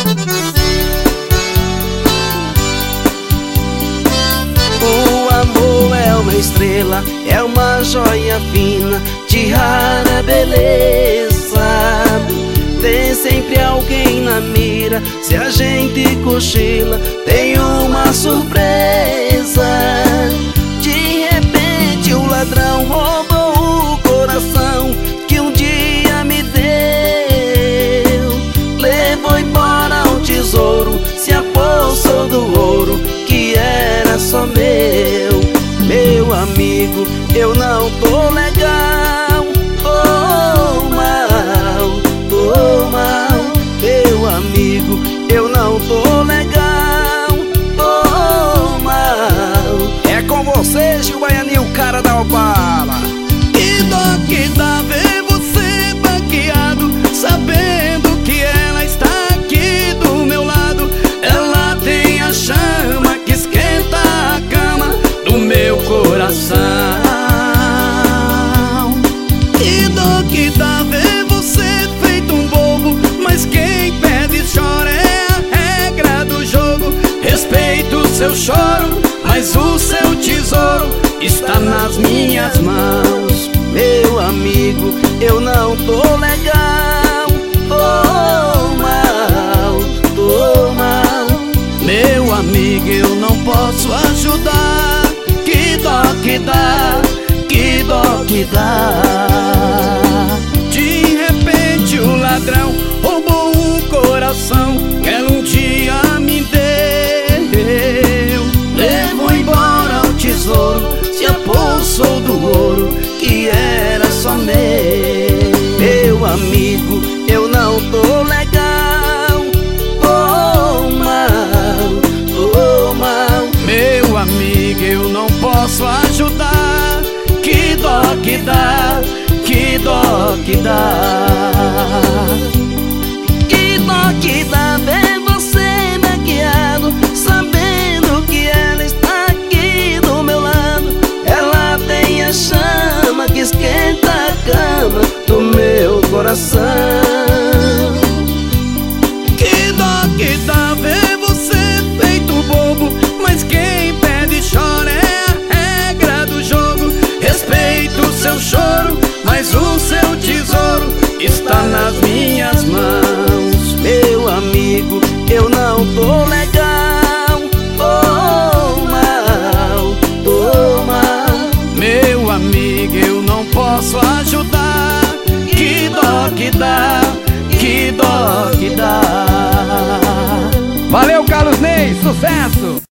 O amor é uma estrela, é uma joia fina de rara beleza. Tem sempre alguém na mira, se a gente cochila tem uma surpresa. De repente o ladrão roubou o coração que um dia me deu. Levou embora o tesouro, se apossou do ouro que era só meu. Meu amigo, eu não tô legal, tô mal, tô mal. Meu amigo, eu não tô legal, tô mal. É com você, Gil Baianinho, o cara da Opala. Que dó que dá ver você baqueado, sabendo que ela está aqui do meu lado. Ela tem a chama que esquenta a cama do meu coração. Que dó que dá ver você feito um bobo, mas quem pede e chora é a regra do jogo. Respeito o seu choro, mas o seu tesouro está nas minhas mãos. Meu amigo, eu não tô legal, tô mal, tô mal. Meu amigo, eu não posso ajudar. Que dó que dá, que dó que dá. De repente o ladrão roubou um coração que ela um dia me deu. Levou embora o tesouro, se apossou do ouro que era só meu. Meu amigo, eu não tô legal, tô mal, tô mal. Meu amigo, eu não posso ajudar. Que dó que dá, que dó que dá. Que dó que dá ver você maquiado, sabendo que ela está aqui do meu lado. Ela tem a chama que esquenta a cama do meu coração. Que dó que dá ver você feito bobo, mas quem pede e chora é a regra do jogo. Respeito o seu choro, mas o seu tesouro está nas minhas mãos. Meu amigo, eu não tô legal, tô mal, tô mal. Meu amigo, eu não posso ajudar. Que dó que dá, que dó que dá. Valeu, Carlos Ney, sucesso!